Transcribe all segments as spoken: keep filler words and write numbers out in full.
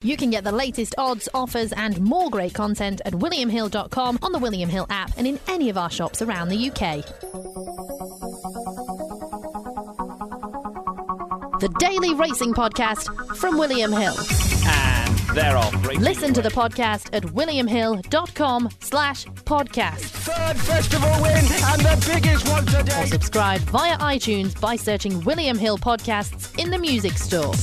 You can get the latest odds, offers and more great content at william hill dot com, on the William Hill app and in any of our shops around the U K. The Daily Racing Podcast from William Hill. And they're off. Listen to the podcast at william hill dot com slash podcast. Third festival win and the biggest one today. Or subscribe via iTunes by searching William Hill Podcasts in the music store.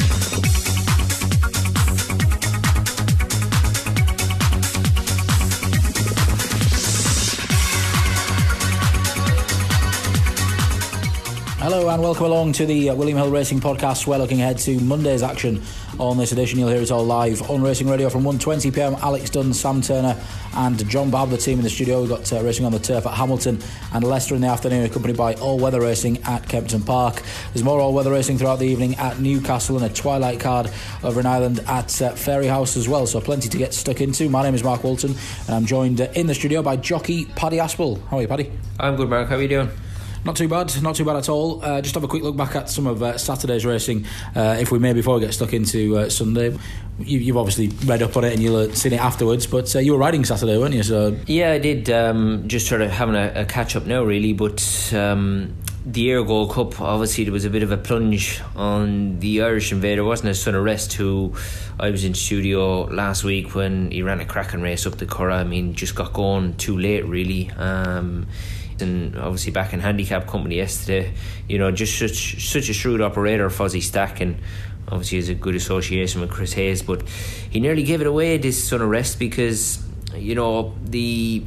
Hello and welcome along to the uh, William Hill Racing Podcast. We're looking ahead to Monday's action on this edition. You'll hear it all live on Racing Radio from one twenty p m. Alex Dunn, Sam Turner and John Babb, the team in the studio. We've got uh, racing on the turf at Hamilton and Leicester in the afternoon, accompanied by all-weather racing at Kempton Park. There's more all-weather racing throughout the evening at Newcastle and a twilight card over in Ireland at uh, Fairyhouse as well, so plenty to get stuck into. My name is Mark Walton and I'm joined uh, in the studio by jockey Paddy Aspel. How are you, Paddy? I'm good, Mark. How are you doing? Not too bad, not too bad at all. Uh, just have a quick look back at some of uh, Saturday's racing, uh, if we may, before we get stuck into uh, Sunday. You, you've obviously read up on it and you'll have seen it afterwards, but uh, you were riding Saturday, weren't you? So yeah, I did. Um, just sort of having a, a catch up now, really. But um, the Air Gold Cup, obviously, there was a bit of a plunge on the Irish Invader, wasn't it? Son of Rest, who I was in studio last week when he ran a cracking race up the Curragh. I mean, just got going too late, really. Um, and obviously back in handicap company yesterday, you know, just such such a shrewd operator, Fozzie Stack, and obviously has a good association with Chris Hayes, but he nearly gave it away, this Son of Rest, because, you know, the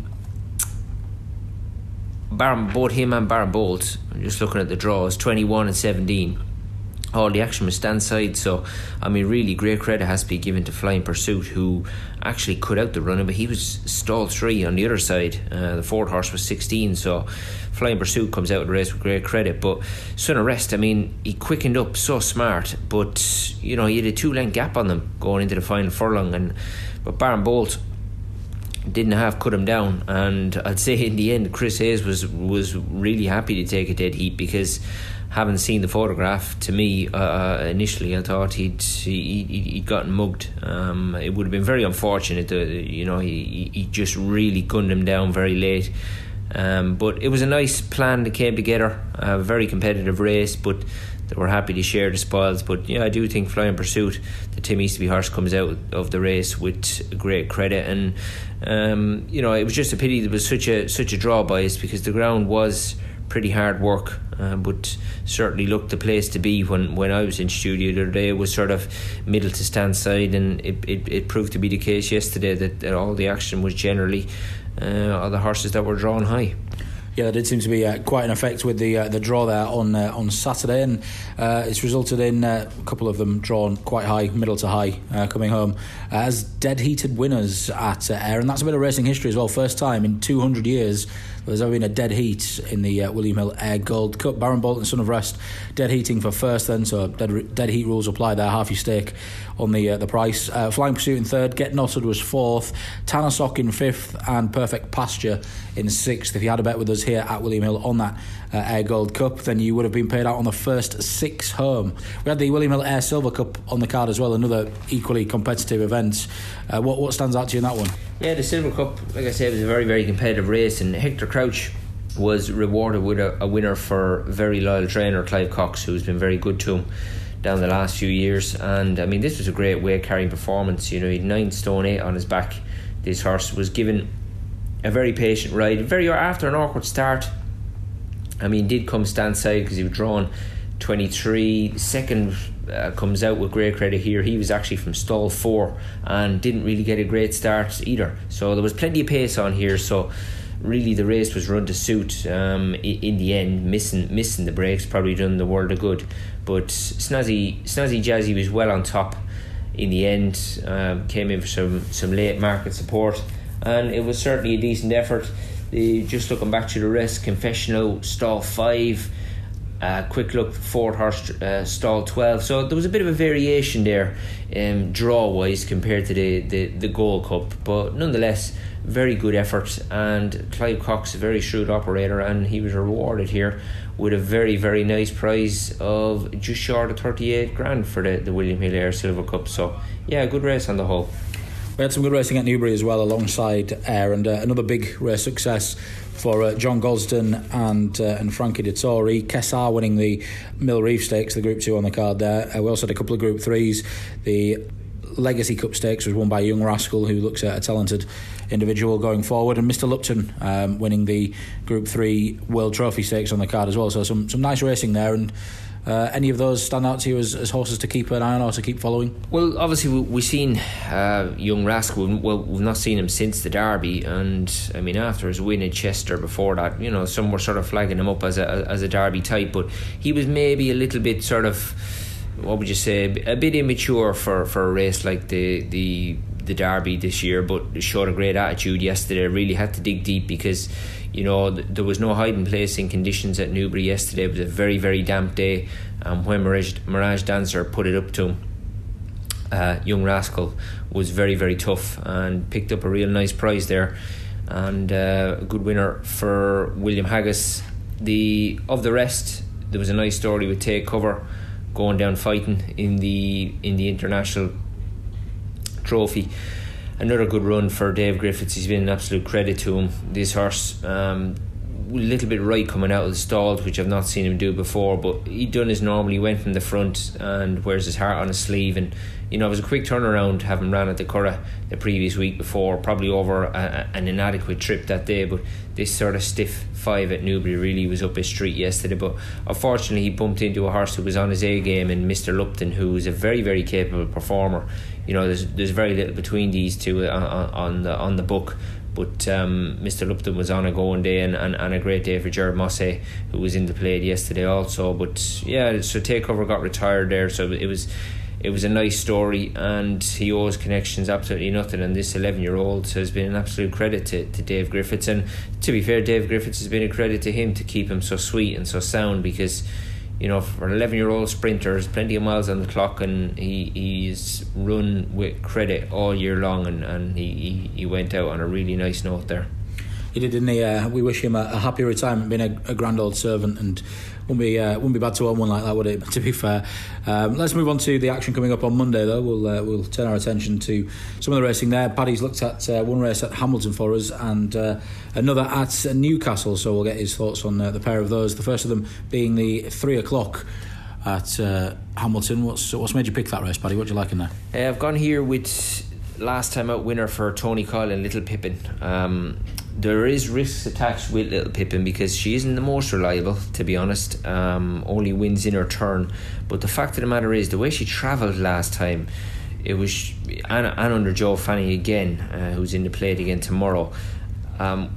Baron, both him and Baron Bolt, just looking at the draws, twenty-one and seventeen, all the action was stand side. So I mean, really great credit has to be given to Flying Pursuit, who actually cut out the running, but he was stall three on the other side. Uh, the fourth horse was sixteen, so Flying Pursuit comes out of the race with great credit. But Son of Rest, I mean, he quickened up so smart, but you know, he had a two length gap on them going into the final furlong, and but Baron Bolt didn't have cut him down, and I'd say in the end Chris Hayes was was really happy to take a dead heat, because having seen the photograph, to me, uh, initially I thought he'd he, he'd gotten mugged. Um, it would have been very unfortunate. That, you know, he he just really gunned him down very late. Um, but it was a nice plan that came together. A very competitive race, but they were happy to share the spoils. But yeah, I do think Flying Pursuit, the Tim Easterby horse, comes out of the race with great credit. And um, you know, it was just a pity there was such a such a draw bias, because the ground was pretty hard work, uh, but certainly looked the place to be when, when I was in studio the other day. It was sort of middle to stand side, and it, it, it proved to be the case yesterday that, that all the action was generally uh, all the horses that were drawn high. Yeah, there did seem to be uh, quite an effect with the uh, the draw there on uh, on Saturday, and uh, it's resulted in uh, a couple of them drawn quite high, middle to high, uh, coming home uh, as dead heated winners at uh, Ayr, and that's a bit of racing history as well. First time in two hundred years there's ever been a dead heat in the uh, William Hill Ayr Gold Cup. Baron Bolt and Son of Rest dead heating for first, then, so dead, dead heat rules apply there. Half your stake on the uh, the price. Uh, Flying Pursuit in third, Get Knotted was fourth, Tanasock in fifth, and Perfect Pasture in sixth. If you had a bet with us here at William Hill on that uh, Ayr Gold Cup, then you would have been paid out on the first six home. We had the William Hill Ayr Silver Cup on the card as well, another equally competitive event. Uh, what what stands out to you in that one? Yeah, the Silver Cup, like I said, was a very, very competitive race, and Hector Crouch was rewarded with a, a winner for very loyal trainer Clive Cox, who's been very good to him down the last few years. And I mean, this was a great weight carrying performance. You know, he had nine stone eight on his back. This horse was given a very patient ride, very after an awkward start. I mean, did come stand side because he was drawn twenty-three. Second uh, comes out with great credit here. He was actually from stall four and didn't really get a great start either. So there was plenty of pace on here. So really the race was run to suit. Um, in the end, missing missing the breaks probably done the world of good. But Snazzy Snazzy Jazzy was well on top in the end. Um, came in for some some late market support, and it was certainly a decent effort. The, just looking back to the rest, Confessional stall five. Uh, quick look, fourth horse, uh, stall twelve. So there was a bit of a variation there, um, draw wise, compared to the, the, the Gold Cup. But nonetheless, very good effort. And Clive Cox, a very shrewd operator, and he was rewarded here with a very, very nice prize of just short of thirty-eight grand for the, the William Hill Ayr Silver Cup. So, yeah, good race on the whole. We had some good racing at Newbury as well alongside Ayr, and uh, another big race success for uh, John Gosden and uh, and Frankie Dettori. Kessar winning the Mill Reef Stakes, the Group two on the card there. Uh, we also had a couple of Group threes. The Legacy Cup Stakes was won by Young Rascal, who looks at a talented individual going forward, and Mister Lupton um, winning the Group three World Trophy Stakes on the card as well. So some, some nice racing there. And Uh, any of those stand out to you as, as horses to keep an eye on or to keep following? Well, obviously we, we've seen uh, Young Rascal. Well, we've not seen him since the Derby, and I mean after his win in Chester before that, you know, some were sort of flagging him up as a as a Derby type, but he was maybe a little bit sort of, what would you say, a bit immature for, for a race like the the the Derby this year, but showed a great attitude yesterday. Really had to dig deep because, you know, th- there was no hiding place in conditions at Newbury yesterday. It was a very, very damp day, and when Mirage, Mirage Dancer put it up to him, uh, Young Rascal was very, very tough and picked up a real nice prize there, and uh, a good winner for William Haggis. The of the rest, there was a nice story with Take Cover going down fighting in the in the international trophy. Another good run for Dave Griffiths. He's been an absolute credit to him. This horse, um, a little bit right coming out of the stalls, which I've not seen him do before, but he done his normal. He went from the front and wears his heart on his sleeve, and you know, it was a quick turnaround having ran at the Curragh the previous week before, probably over a, an inadequate trip that day, but this sort of stiff five at Newbury really was up his street yesterday. But unfortunately he bumped into a horse who was on his A game in Mister Lupton, who is a very, very capable performer. You know, there's there's very little between these two on, on the on the book, but um, Mister Lupton was on a going day, and, and, and a great day for Jared Mosse, who was in the play yesterday also. But yeah, so Takeover got retired there, so it was it was a nice story, and he owes connections absolutely nothing, and this eleven year old has been an absolute credit to, to Dave Griffiths. And to be fair, Dave Griffiths has been a credit to him to keep him so sweet and so sound, because, you know, for an eleven year old sprinter, there's plenty of miles on the clock, and he he's run with credit all year long, and, and he, he, he went out on a really nice note there. He did, didn't he? Uh, we wish him a, a happy retirement, being a, a grand old servant, and wouldn't be uh, wouldn't be bad to own one like that, would it? To be fair, um, let's move on to the action coming up on Monday. Though we'll uh, we'll turn our attention to some of the racing there. Paddy's looked at uh, one race at Hamilton for us, and uh, another at Newcastle. So we'll get his thoughts on uh, the pair of those. The first of them being the three o'clock at uh, Hamilton. What's what's made you pick that race, Paddy? What do you like in there? Uh, I've gone here with last time out winner for Tony Coyle and Little Pippin. Um, there is risks attached with Little Pippin because she isn't the most reliable, to be honest. Um, only wins in her turn, but the fact of the matter is, the way she travelled last time, it was and, and under Joe Fanning again, uh, who's in the plate again tomorrow. Um,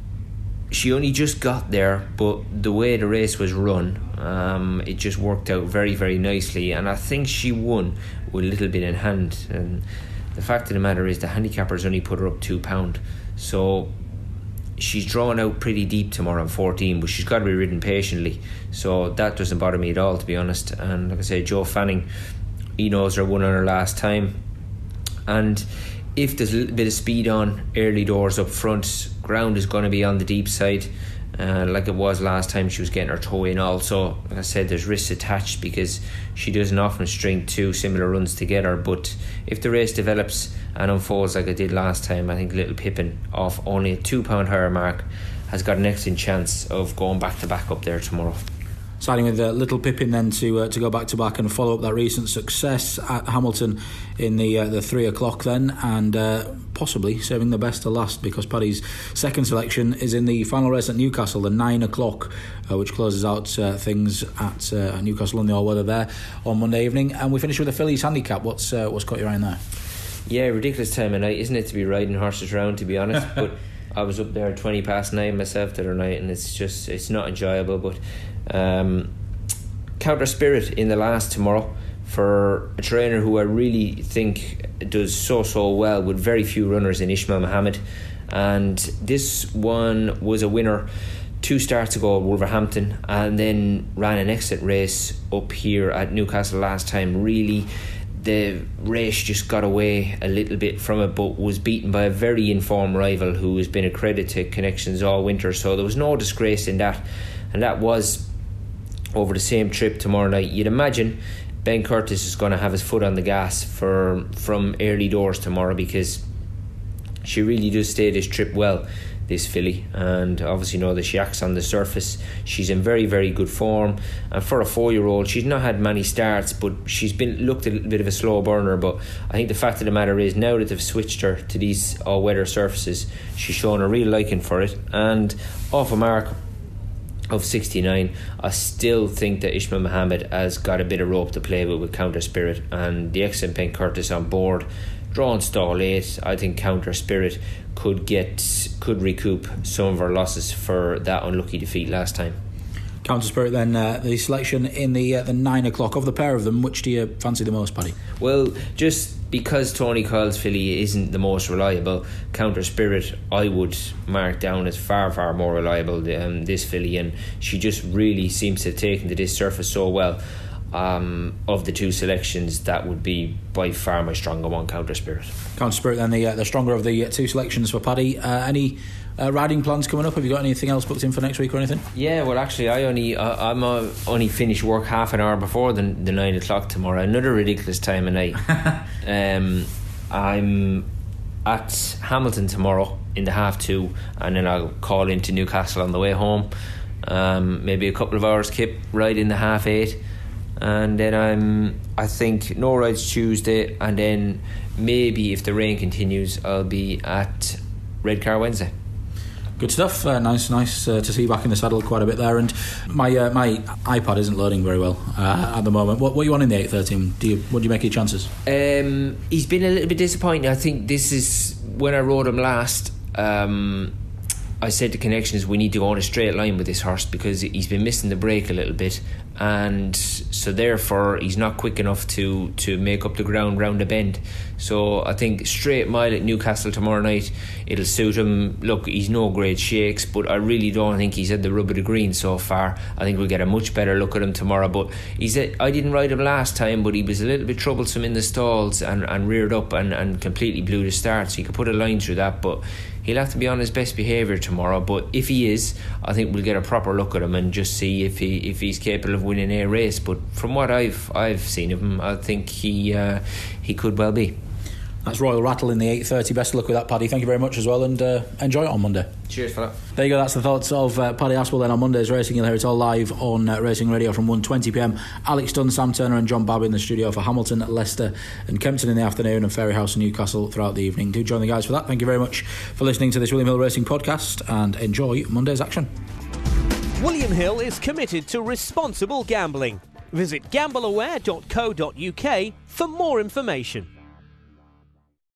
she only just got there, but the way the race was run, um, it just worked out very, very nicely, and I think she won with a little bit in hand. And the fact of the matter is, the handicappers only put her up two pound, so she's drawn out pretty deep tomorrow on fourteen, but she's got to be ridden patiently, so that doesn't bother me at all, to be honest. And like I say, Joe Fanning, he knows her won on her last time, and if there's a little bit of speed on early doors up front, ground is going to be on the deep side, uh, like it was last time. She was getting her toe in also. Like I said, there's risks attached because she doesn't often string two similar runs together, but if the race develops and unfolds like it did last time, I think Little Pippin, off only a two pound higher mark, has got an excellent chance of going back to back up there tomorrow. Siding with uh, Little Pippin then to uh, to go back to back and follow up that recent success at Hamilton in the uh, the three o'clock then, and uh, possibly saving the best to last, because Paddy's second selection is in the final race at Newcastle, the nine o'clock, uh, which closes out uh, things at uh, Newcastle on the all-weather there on Monday evening. And we finish with the Fillies handicap. What's uh, what's caught your eye in there? Yeah, ridiculous time of night, isn't it, to be riding horses around, to be honest. But I was up there at twenty past nine myself the other night, and it's just it's not enjoyable. But um, Counter Spirit in the last tomorrow for a trainer who I really think does so so well with very few runners in Ishmael Mohammed, and this one was a winner two starts ago at Wolverhampton, and then ran an excellent race up here at Newcastle last time. Really, the race just got away a little bit from it, but was beaten by a very informed rival who has been a credit to Connections all winter, so there was no disgrace in that. And that was over the same trip tomorrow night. You'd imagine Ben Curtis is going to have his foot on the gas for from early doors tomorrow, because she really does stay this trip well, this filly, and obviously know that she acts on the surface. She's in very, very good form, and for a four-year-old, she's not had many starts, but she's been looked a little bit of a slow burner. But I think the fact of the matter is, now that they've switched her to these all-weather surfaces, she's shown a real liking for it, and off a mark of sixty-nine, I still think that Ishmael Mohammed has got a bit of rope to play with with Counter Spirit, and the excellent Ben Curtis on board, drawn stall eight. I think Counter Spirit could get could recoup some of her losses for that unlucky defeat last time. Counter Spirit then, uh, the selection in the uh, the nine o'clock. Of the pair of them, which do you fancy the most, Paddy? Well, just because Tony Kyle's filly isn't the most reliable, Counter Spirit I would mark down as far, far more reliable than this filly, and she just really seems to have taken to this surface so well. Um, of the two selections, that would be by far my stronger one, Counter Spirit. Counter Spirit then, the uh, the stronger of the uh, two selections for Paddy. Uh, any uh, riding plans coming up? Have you got anything else booked in for next week or anything? Yeah, well, actually, I only uh, I'm uh, only finished work half an hour before the, the nine o'clock tomorrow. Another ridiculous time of night. um, I'm at Hamilton tomorrow in the half two, and then I'll call into Newcastle on the way home. Um, maybe a couple of hours kip ride in the half eight. And then I'm, I think, no rides Tuesday, and then maybe if the rain continues, I'll be at Redcar Wednesday. Good stuff. Uh, nice, nice uh, to see you back in the saddle quite a bit there. And my uh, my iPad isn't loading very well uh, at the moment. What, what are you on in the eight thirteen? Do you what do you make your chances? Um, he's been a little bit disappointing. I think this is when I rode him last. Um, I said to Connections, we need to go on a straight line with this horse, because he's been missing the break a little bit, and so therefore he's not quick enough to, to make up the ground round the bend. So I think straight mile at Newcastle tomorrow night, it'll suit him. Look, he's no great shakes, but I really don't think he's had the rub of the green so far. I think we'll get a much better look at him tomorrow. But he's a, I didn't ride him last time, but he was a little bit troublesome in the stalls and, and reared up and, and completely blew the start, so you could put a line through that. But he'll have to be on his best behaviour tomorrow. But if he is, I think we'll get a proper look at him and just see if he if he's capable of winning a race. But from what I've I've seen of him, I think he uh, he could well be. That's Royal Rattle in the eight thirty. Best of luck with that, Paddy. Thank you very much as well, and uh, enjoy it on Monday. Cheers for that. There you go. That's the thoughts of uh, Paddy Aspel then on Monday's racing. You'll hear it all live on uh, Racing Radio from one twenty p m. Alex Dunn, Sam Turner and John Babb in the studio for Hamilton, Leicester and Kempton in the afternoon, and Fairyhouse and Newcastle throughout the evening. Do join the guys for that. Thank you very much for listening to this William Hill Racing podcast, and enjoy Monday's action. William Hill is committed to responsible gambling. Visit gamble aware dot co dot uk for more information.